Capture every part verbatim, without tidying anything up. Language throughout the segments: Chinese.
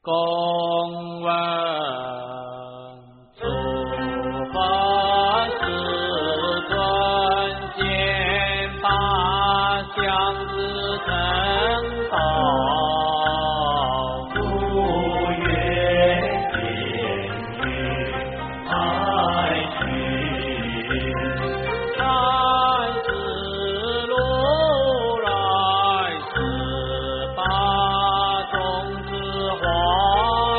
公问诸佛世尊见法相自成道， 不愿见于爱去， 来自如来十八种子华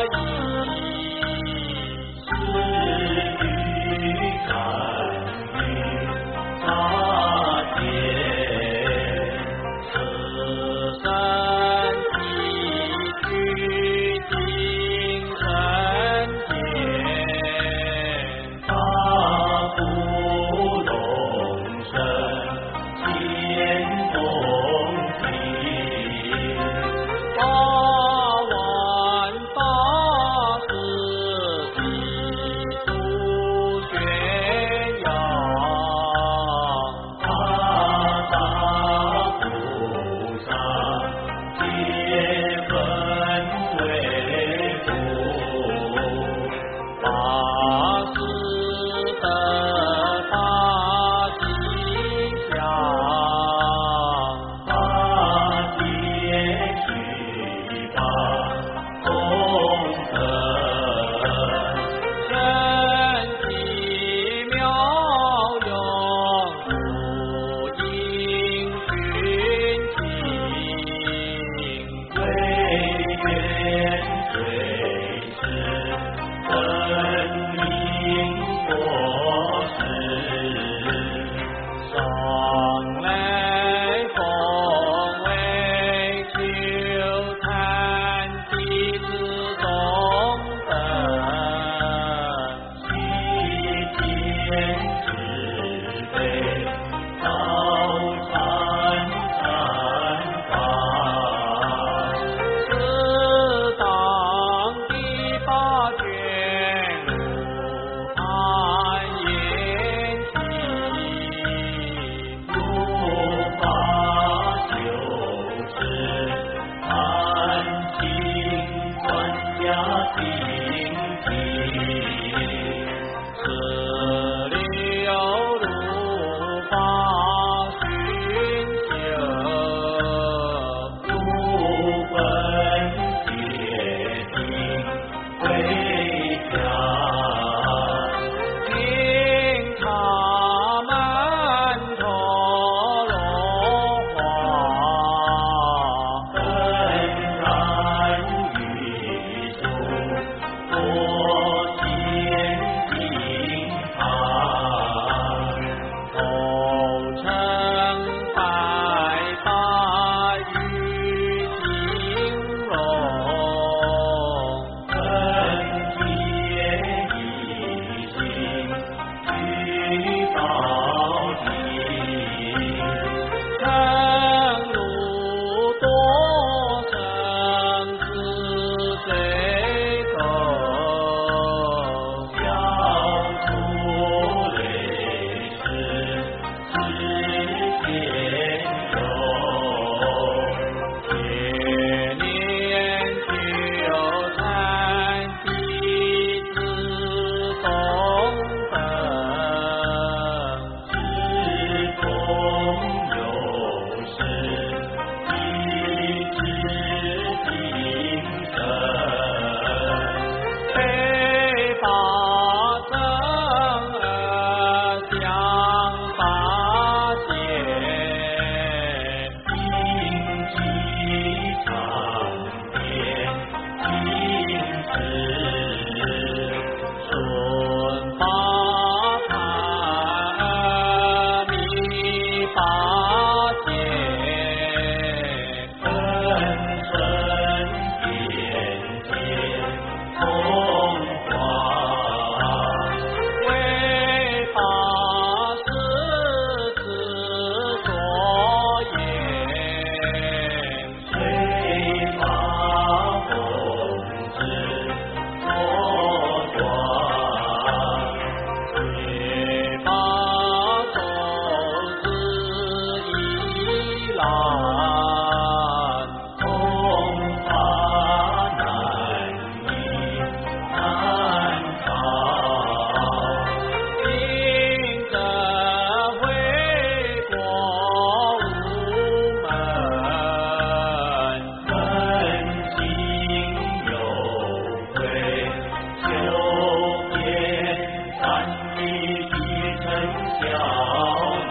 继承孝美，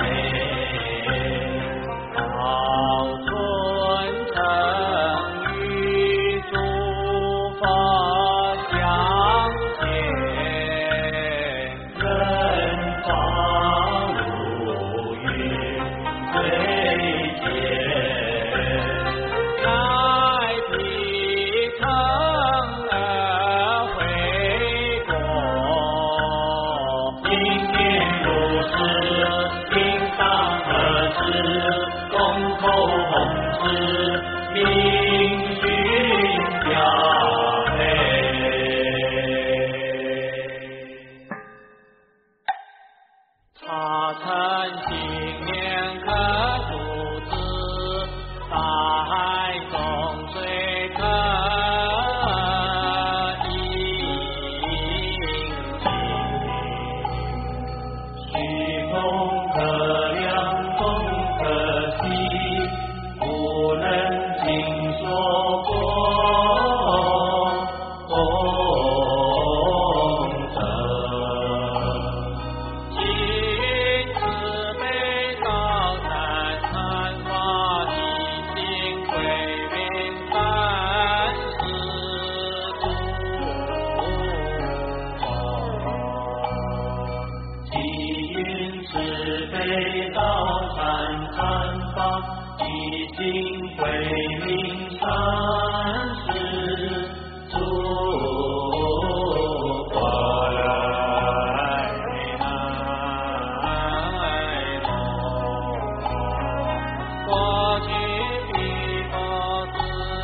保存成语诸佛相见， 人法如云水间， 乃披城而回国。 今天如是，应当何时？公头弘旨，命训加倍。 他曾新年可主子，大海中水可饮尽。 虚空可量，风可息，不能尽说过功德。 今慈悲道三禅法，一心归命三世诸佛。 积云慈悲道禅禅法，一心归命三世诸佛。 过去彼佛子，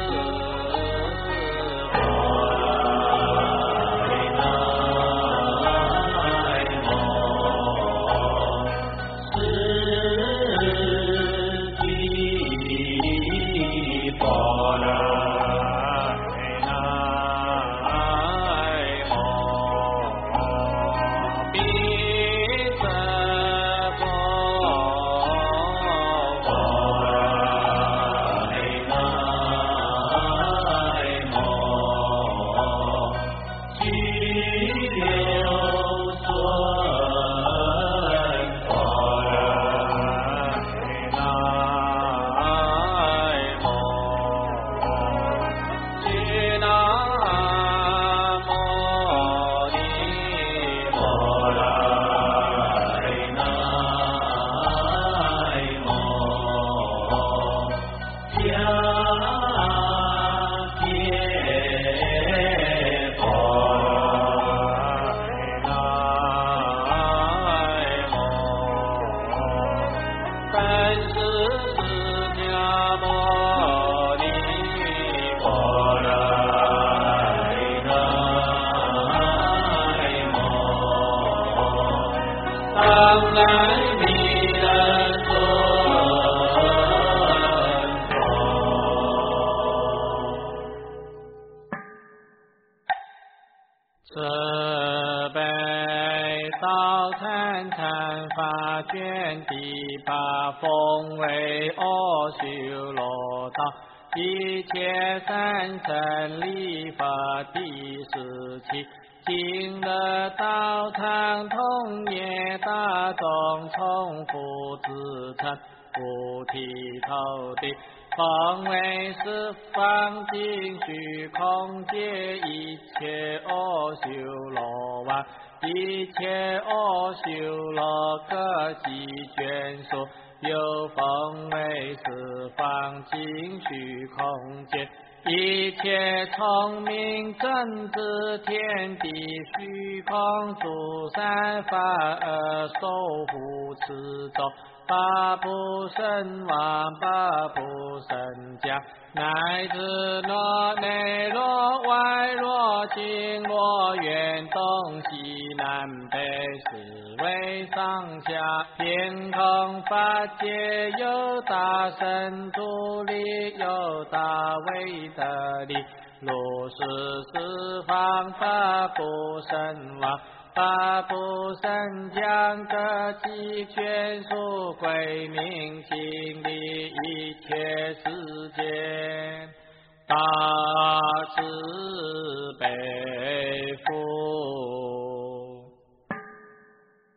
慈悲道参禅法卷第八，风为阿修罗道，一切三乘礼佛第十七。今日道场通业大众重复自称菩提头地，方为十方尽虚空界，一切阿修罗王，一切阿修罗各集眷属，又分为十方尽虚空界。一切聪明正知天地虚空诸善法而守护持咒，八部圣王八部圣家，乃至若内若外若近若远东西南北四维上下，天空法界有大神助力，有大威德力，如是十方八部圣王八部圣将各集眷属归命尽力一切世间大慈悲父。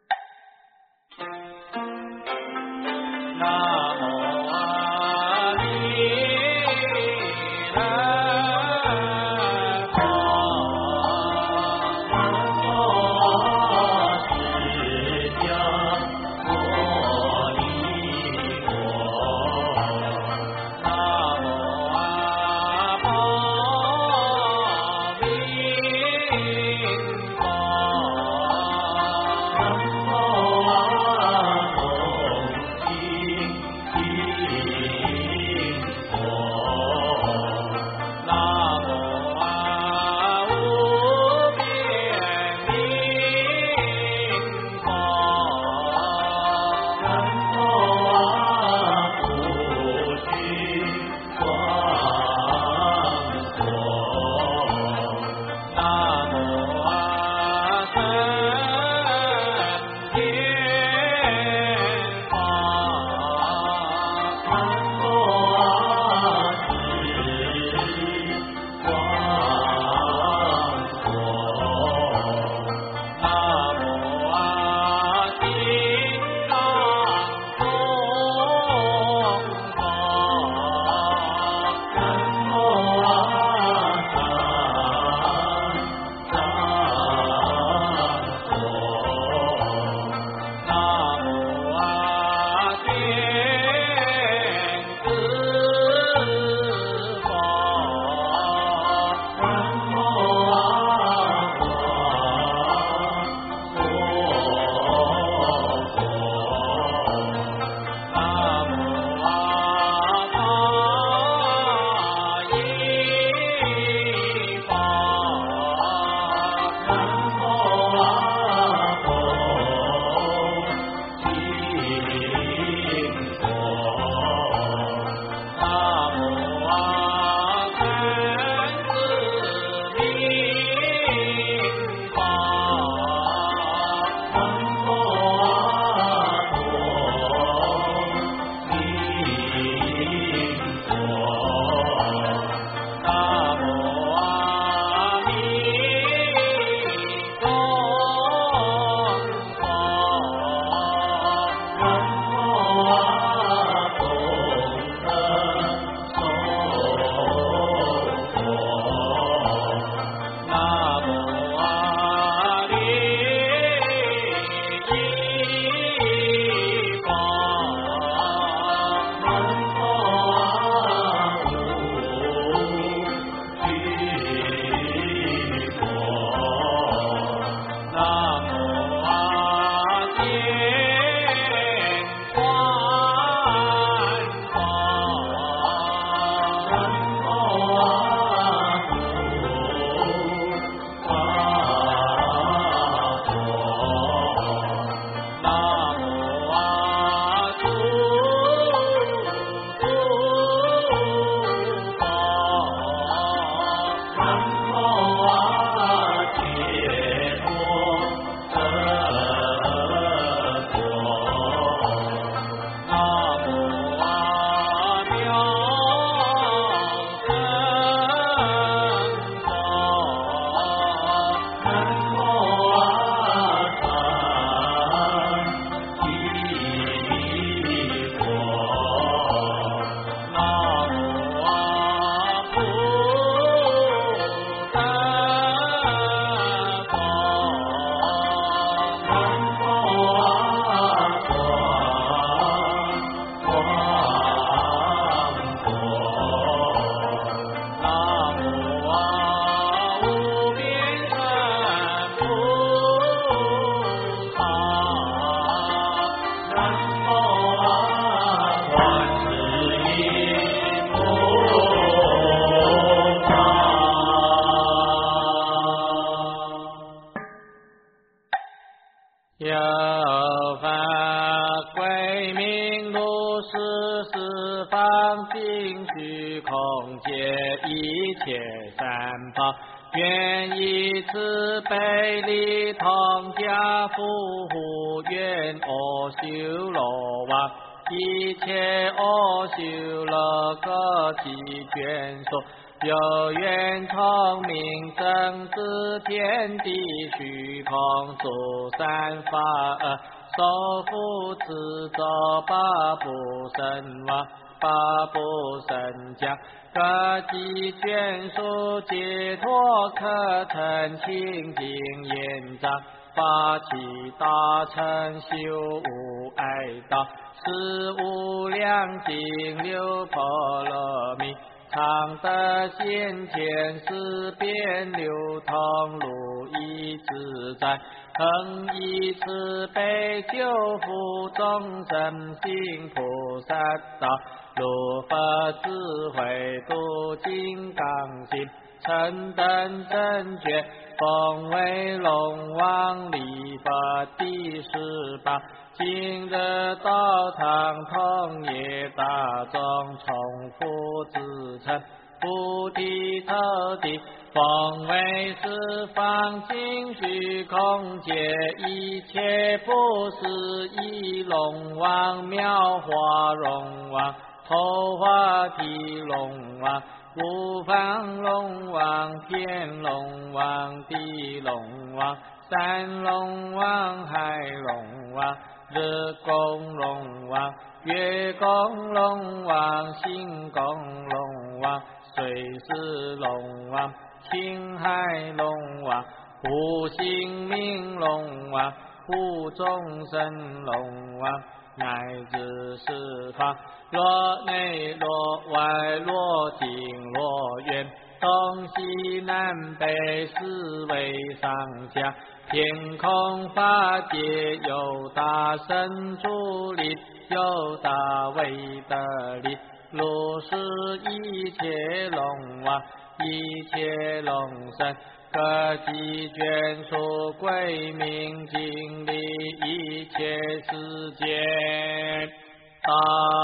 有法归命，如是十方尽虚空界一切三宝，愿以慈悲力通家福护，愿阿修罗王一切阿修罗各其眷属，有缘聪明正知天地虚空诸善法尔，受福持咒八部神王八部神将，各级眷属解脱可成清净延长，发起大乘修无碍道，是无量尽流波罗蜜，常得先前思辨流通如意自在，恒以慈悲救护众生行菩萨道，如佛智慧度金刚心，成等正觉，奉为龙王礼佛第十八，今日道场通业大众重复自称菩提头地，奉为十方尽虚空界一切不思议龙王妙华龙王头花地龙王五方龙王天龙王地龙王山龙王海龙王日公龙王月公龙王星公龙王水势龙王青海龙王护性命龙王护众生龙王，乃至十方若内若外若近若远，东西南北四维上下，天空法界有大神助力，有大威德力，如是一切龙王一切龙神，各级眷属归命经历一切世界，大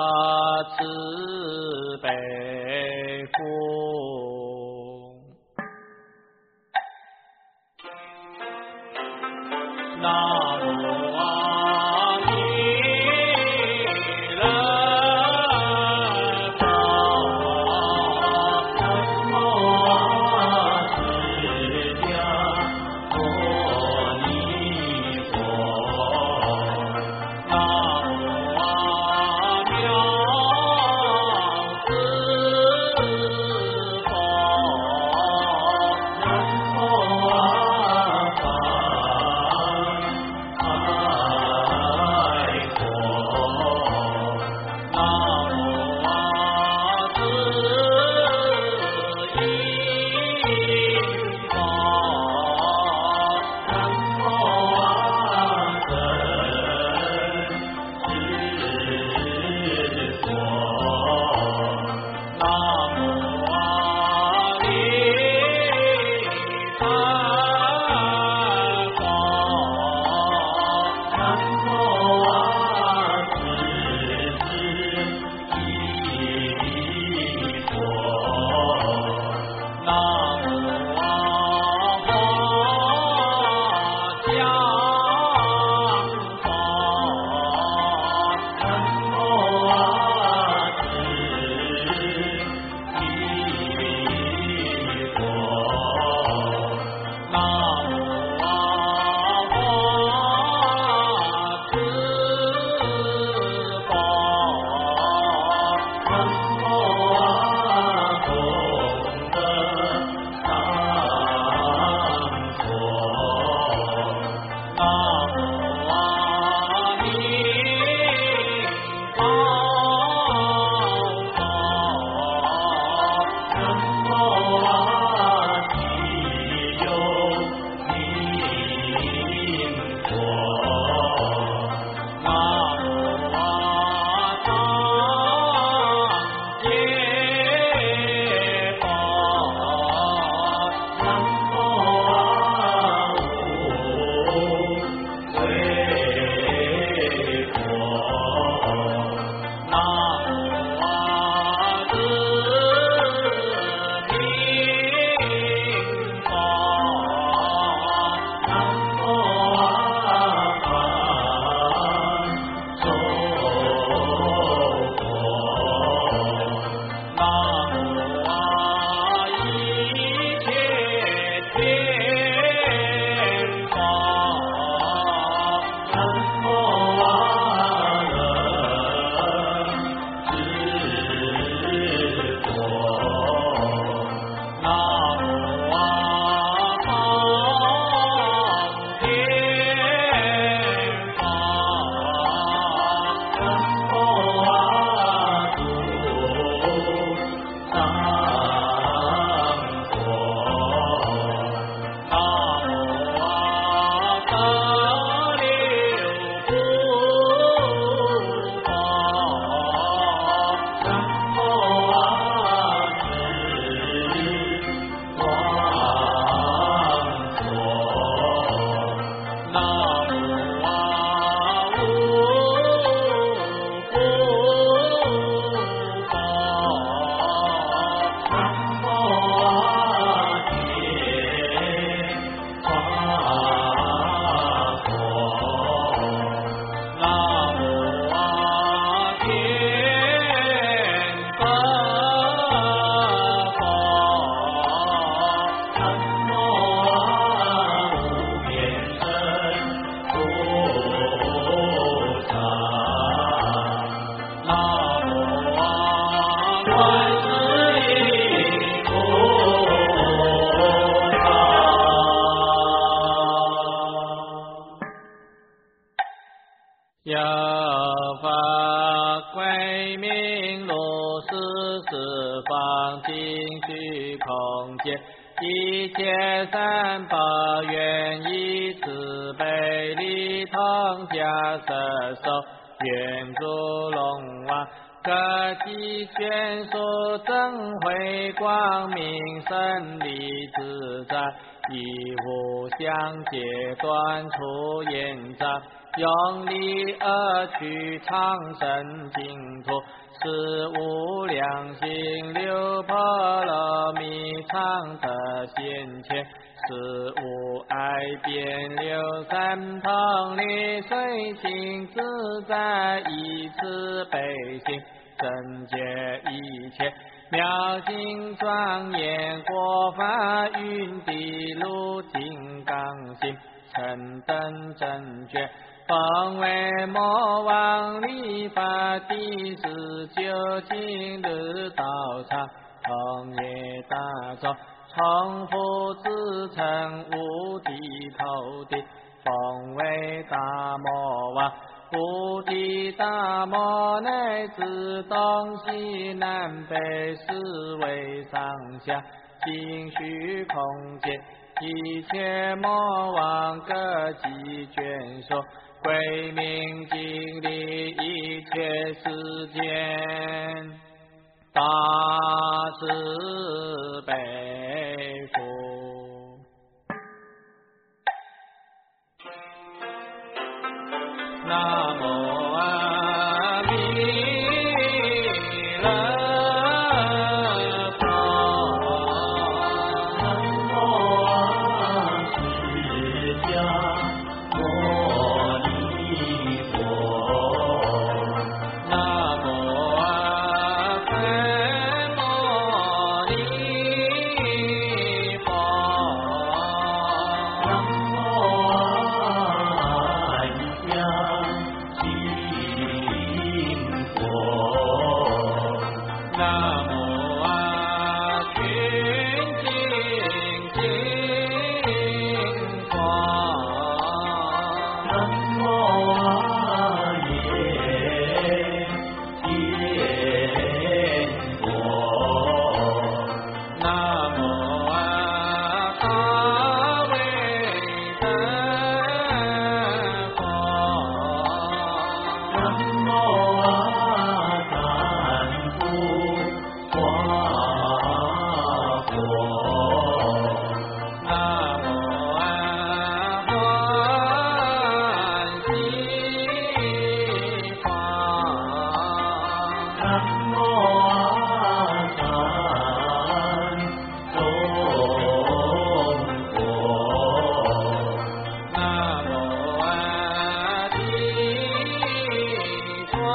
慈悲福。南无阿弥陀佛。 有佛归命，如是十方尽虚空界，一切三宝愿以慈悲力通家摄受，愿诸龙王各集宣说真慧光明胜利自在，以无相解断除业障，用力而去长生净土，是无量心流波罗蜜常得现前，是无碍边流三通力，随心自在以慈悲心正解一切，妙境庄严国法云地如金刚心，成等正觉，方为魔王立法第十九经日道场，同业大众重复自称无地头地，方为大魔王。菩提大摩乃至东西南北四维上下尽虚空界，一切魔王各集卷说，归命经历一切世间，大慈悲福。南无阿弥勒佛， 南无阿释迦牟尼佛， 南无阿梵摩尼佛， 南无阿弥南无阿群精进佛， 南无阿耶见佛， 南无阿大威德佛， 南无阿赞福华佛， 南无阿欢喜法， 南无阿善众佛， 南无阿地庄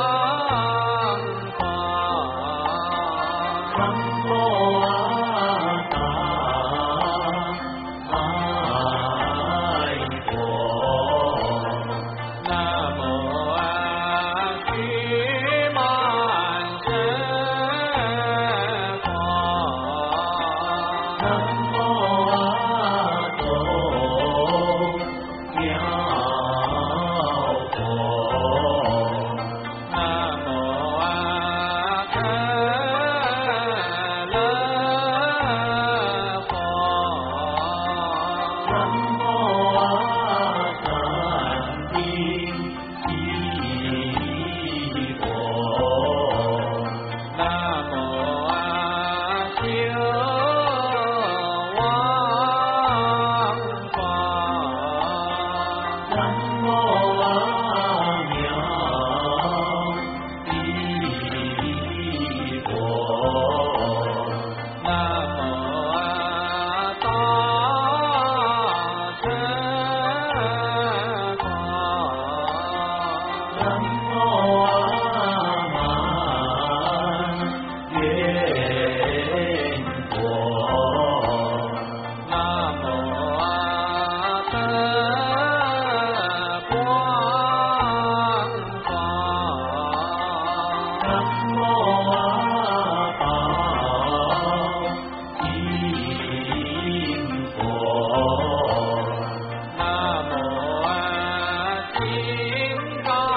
法， 南无阿大爱佛， 南无阿须满身佛， 南无阿周妙佛， 南无阿可乐佛， 南无阿三定齐佛， 南无阿修王法， 南无阿妙地佛， 南无阿大乘法， 南无阿满愿佛， 南无阿德光法， 南无阿宝金佛， 南无阿金刚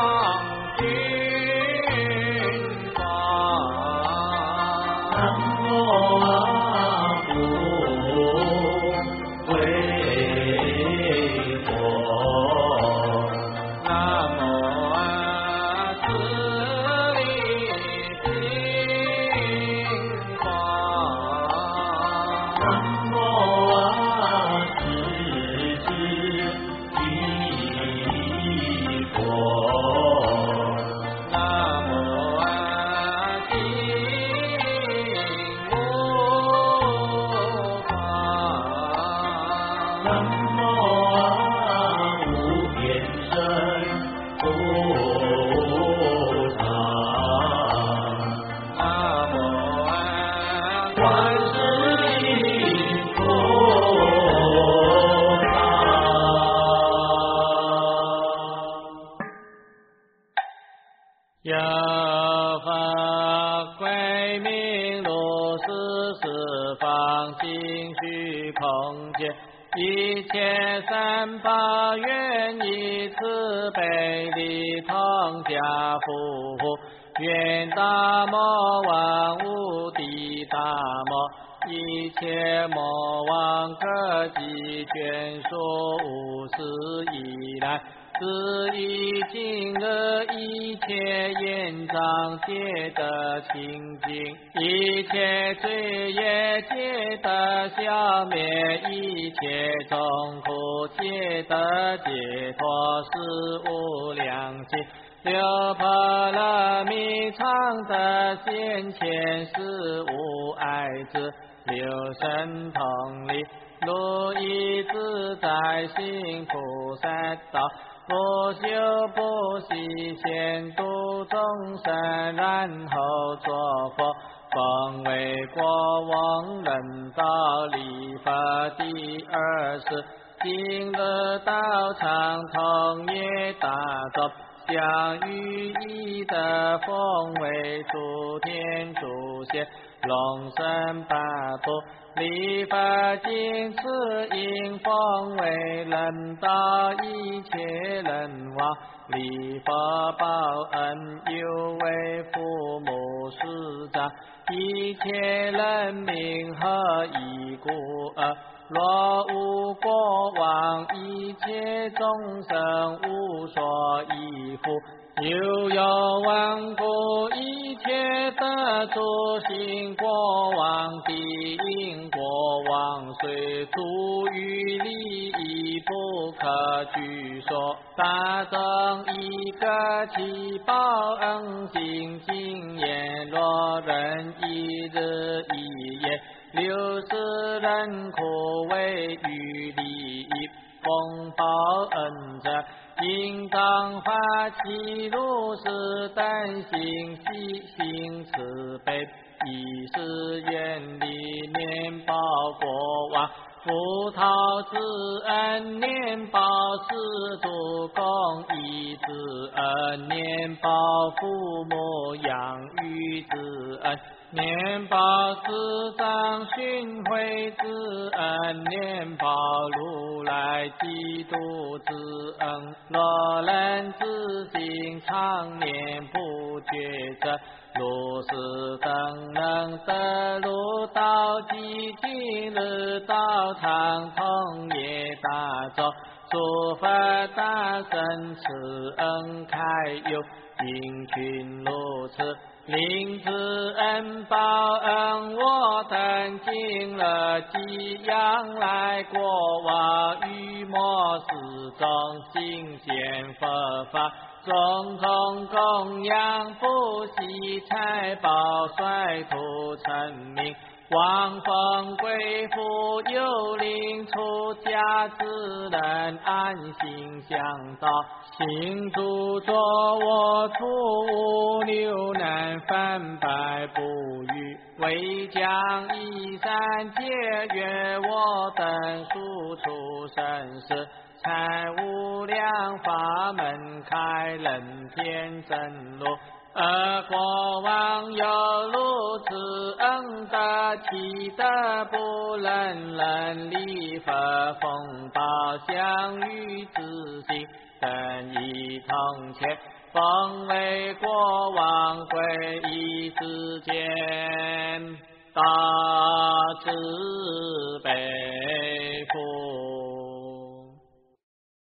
一切三宝愿以慈悲力通家福护，愿大魔王无敌大魔，一切魔王各集眷属无始以来，是以今日一切业障皆得清净，一切罪业皆得消灭，一切众苦皆得解脱，是无量心。六波罗蜜常得现前，是无碍智，六神通力，如意自在行菩萨道，不修不息，先度众生，然后作佛，奉为国王，人道礼佛第二世，今日道场同业大众，相与一德，奉为诸天诸贤，龙神八部，礼佛敬持应，奉为人道，一切人王，礼佛报恩，有为父母师长，一切人民何以故而？若无国王，一切众生无所依附，又有顽固，一切得诸行国王，地因国王虽出于利益，不可拘束，大众一个其报恩心经验，若人一日一夜，六十人苦为于利益，奉报恩者，应当发起如是等心，悉心慈悲，以是愿力念报国王，复讨之恩，念报师祖公益之恩，念报父母养育之恩，念报师长训诲之恩，念报如来基督之恩，若人之心常念不绝者，如是等能得入道即今日道场同业大众，诸佛大神慈恩开佑，应群如此，令此恩报恩，我等今日即将来国王，于末世中行显佛法，种种供养不惜财宝，率土成名，王封贵妇，有令出家之人安心向道，行住坐卧处无留难，反败不语，为将一善解约我等速出生死，才无量法门开，人天真路，而国王有如此恩德，其德不能人礼佛奉报相与之心，等一同切，奉为国王归依之间，大智